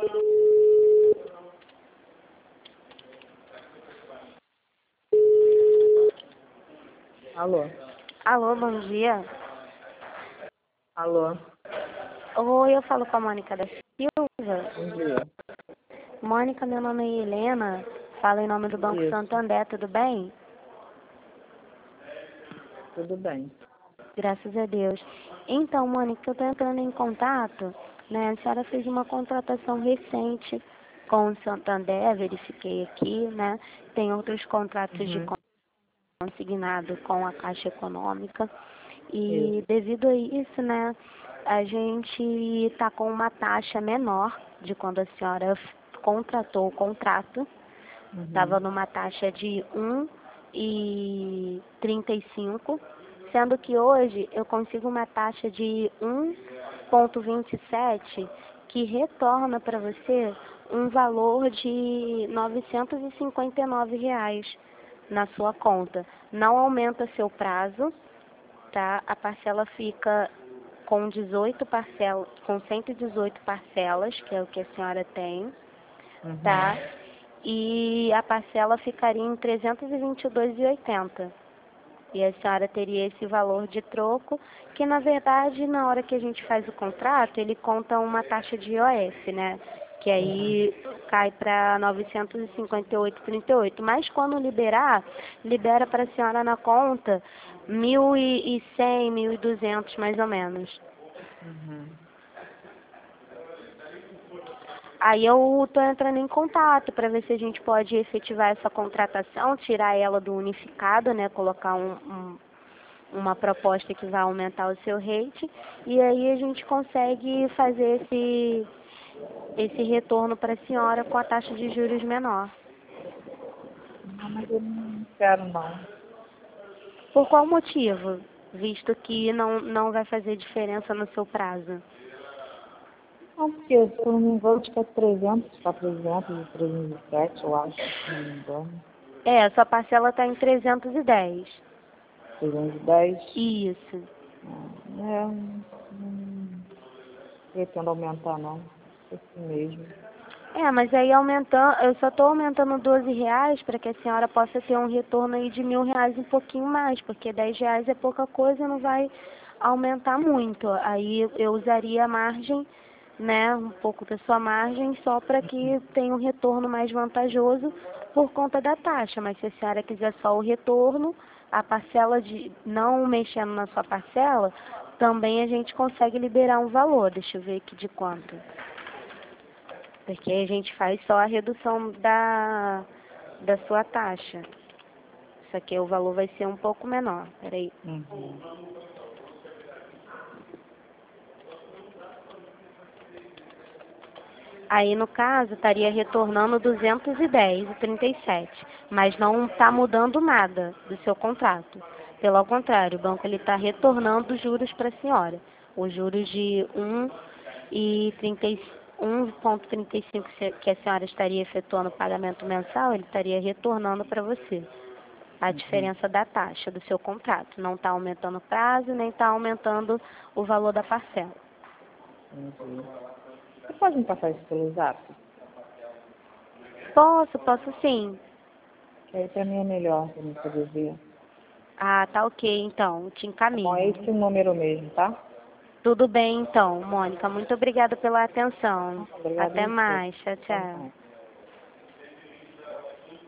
Alô? Alô, bom dia. Alô? Oi, eu falo com a Mônica da Silva. Bom dia. Mônica, meu nome é Helena. Falo em nome do Banco Isso, Santander, tudo bem? tudo bem. Graças a Deus. Então, Mônica, eu estou entrando em contato, né? A senhora fez uma contratação recente com o Santander, verifiquei aqui, né? Tem outros contratos de Uhum. consignado com a Caixa Econômica. Isso. E devido a isso, né, a gente está com uma taxa menor de quando a senhora contratou o contrato. Estava Uhum. numa taxa de 1,35, sendo que hoje eu consigo uma taxa de 1,27, que retorna para você um valor de R$ 959 na sua conta. Não aumenta seu prazo, tá? A parcela fica com 18 parcelas, com 118 parcelas, que é o que a senhora tem, Uhum. tá? E a parcela ficaria em R$ 322,80. E a senhora teria esse valor de troco, que na verdade, na hora que a gente faz o contrato, ele conta uma taxa de IOF, né? Que aí cai para 958,38. Mas quando liberar, libera para a senhora na conta 1.100, 1.200 mais ou menos. Uhum. Aí eu estou entrando em contato para ver se a gente pode efetivar essa contratação, tirar ela do unificado, né? Colocar uma proposta que vai aumentar o seu rate, e aí a gente consegue fazer esse retorno para a senhora com a taxa de juros menor. Não, mas eu não quero não. Por qual motivo? Visto que não vai fazer diferença no seu prazo. Não, porque se eu não me engano, acho que é 300 para 300 e 307, eu acho, se não me engano. É, sua parcela está em 310. 310. Isso. Não pretendo aumentar não. Esse mesmo. É, mas aí aumentando, eu só estou aumentando R$ 12 para que a senhora possa ter um retorno aí de R$ 1.000 um pouquinho mais, porque R$ 10 é pouca coisa, não vai aumentar muito. Aí eu usaria a margem, né, um pouco da sua margem, só para que tenha um retorno mais vantajoso por conta da taxa. Mas se a senhora quiser só o retorno, a parcela de não mexendo na sua parcela, também a gente consegue liberar um valor. Deixa eu ver aqui de quanto. Porque a gente faz só a redução da sua taxa. Isso aqui o valor vai ser um pouco menor. Peraí. Uhum. Aí, no caso, estaria retornando 210,37. Mas não está mudando nada do seu contrato. Pelo contrário, o banco está retornando os juros para a senhora. Os juros de 1,35 que a senhora estaria efetuando o pagamento mensal, ele estaria retornando para você. A Uhum. diferença da taxa do seu contrato. Não está aumentando o prazo, nem está aumentando o valor da parcela. Entendi. Você pode me passar isso pelo zap? Posso sim. Que aí pra mim é melhor pra mim poder ver. Ah, tá ok, então. Te Tá bom, é encaminho. esse o número mesmo, tá? Tudo bem, então, Mônica. Muito obrigada pela atenção. Obrigada a Até você. mais. Tchau, Até tchau. mais.